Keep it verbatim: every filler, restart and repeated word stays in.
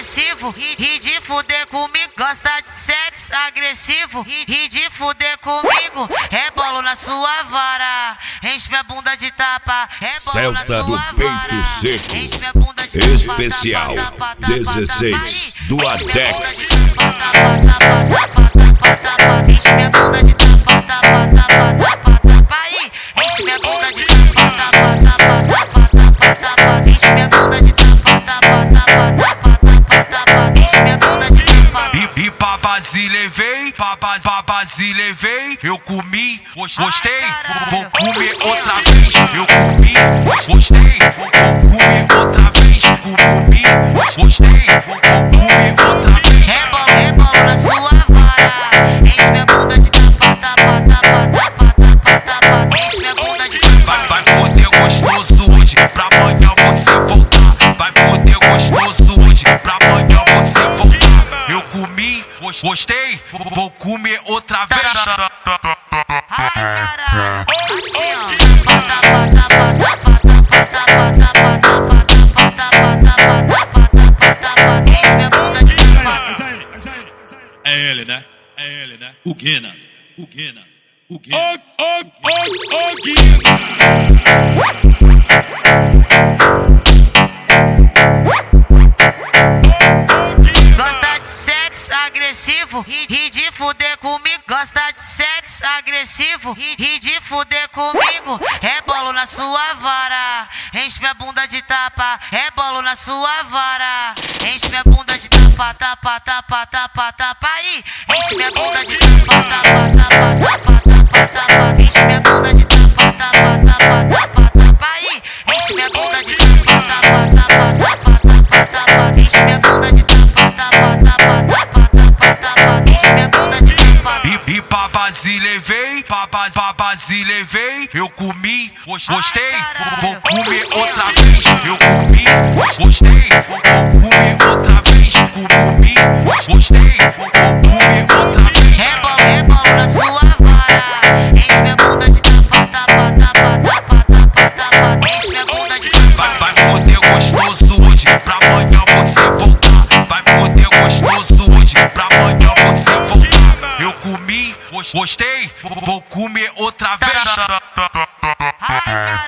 agressivo e, e de fuder comigo. Gosta de sexo agressivo e, e de fuder comigo. Rebolo na sua vara, enche minha bunda de tapa. Rebolo na sua do peito vara, seco. enche minha bunda de tapa. Especial dezesseis do Adex. Enche minha bunda de tapa, tapa, tapa, tapa, tapa aí. Enche minha bunda de tapa, tapa, tapa, tapa, tapa, tapa. Enche minha bunda de tapa, tapa, tapa, tapa, tapa, tapa. Enche minha bunda de tapa. E, e papazi levei, papazi, papazi levei. Eu comi, gostei, vou comer outra vez. Eu comi, gostei, vou comer outra vez. Comi, gostei, vou comer outra vez. Rebolo, rebolo na sua vara, enche minha bunda de tapa, tapa, tapa, tapa, tapa, tapa. Enche minha bunda de tapa. Vai, vai foder gostoso hoje, pra amanhã você voltar. Vai foder gostoso hoje, pra amanhã você voltar. Eu comi, gostei, vou comer outra vez. Ai, caralho, assim ó. Tapa, tapa, tapa, tapa, tapa, tapa, tapa, tapa, tapa, tapa, tapa, tapa, tapa. Enche minha bunda de tapa. É ele, né? É ele, né? O Guina, o Guina, o Guina. Ô, ô, ô, ô, Guina. Gosta de sexo agressivo e, e de fuder comigo. Gosta de sexo agressivo e, e de fuder comigo. Rebolo na sua vara, enche minha bunda de tapa. Rebolo na sua vara, enche minha bunda de tapa, tapa, tapa, tapa, tapa aí. Enche minha bunda de tapa, tapa, tapa, tapa, tapa, tapa. Enche minha bunda de tapa, tapa, tapa, tapa, tapa aí. Enche minha bunda de tapa, tapa, tapa, tapa, tapa, tapa. Enche minha bunda de tapa, tapa, tapa, tapa, tapa, tapa. Enche minha bunda de tapa. E, e papazi levei, papazi, papazi levei. Eu comi, gostei, vou comer outra vez. Eu comi, gostei, vou comer outra vez. Comi, gostei, vou comer outra vez. Rebolo, rebolo na sua vara, enche minha bunda de tapa, tapa, tapa, tapa, tapa, tapa. Enche minha bunda de tapa. Vai, vai foder gostoso hoje, pra amanhã você voltar. Vai foder gostoso hoje, pra amanhã você voltar. Eu comi, gostei, vou comer outra vez. Ai,